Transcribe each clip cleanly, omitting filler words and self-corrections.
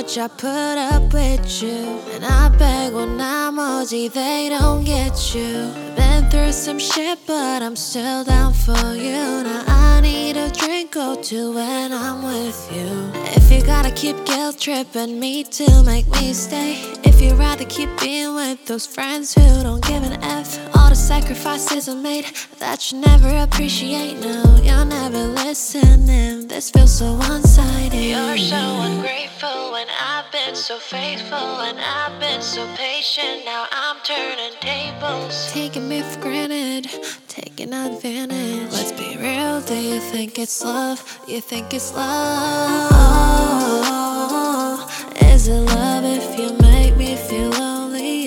much I put up with you, and I beg when I'm OG, they don't get you. Been through some shit, but I'm still down for you. Now I need a drink or two when I'm with you. If you gotta keep guilt tripping me to make me stay, if you'd rather keep being with those friends who don't give an F, all the sacrifices I made that you never appreciate. No, you're never listening. This feels so one-sided. You're so ungrateful when I've been so faithful, and I've been so patient. Now I'm turning tables, taking me for granted, taking advantage. Let's be real, do you think it's love? You think it's love? Is it love if you make me feel lonely?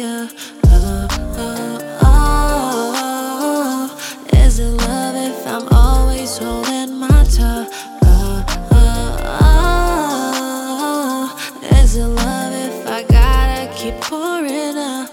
Is it love if I'm always holding my tongue? Is it love if I gotta keep pouring love?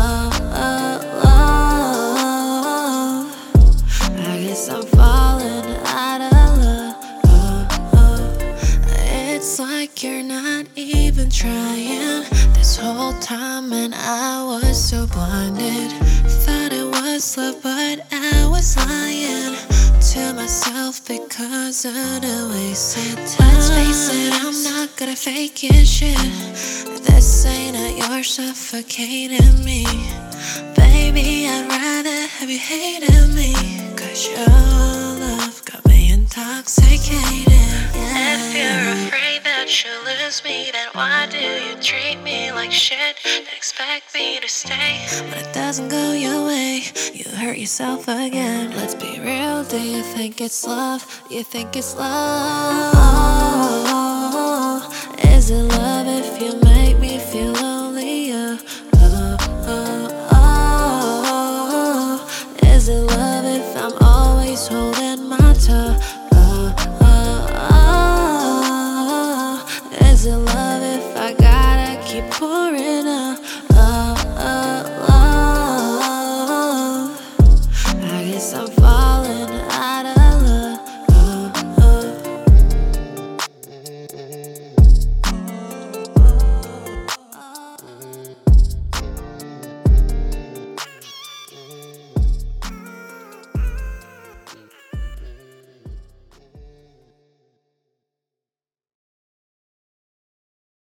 I guess I'm falling out of love. It's like you're not even trying this whole time, and I was so blinded. Thought it was love, but I was lying to myself because of the wasted time. Let's face it, I'm not gonna fake it, shit. This ain't it, you're suffocating me. Baby, I'd rather have you hating me, cause your love got me intoxicated. If you're afraid that you'll lose me, then why do you treat me like shit and expect me to stay? When it doesn't go your way, you hurt yourself again. Let's be real, do you think it's love? You think it's love? Is it love if you make me feel lonely? Is it love if I'm always holding my tongue? Is it love if I gotta keep pouring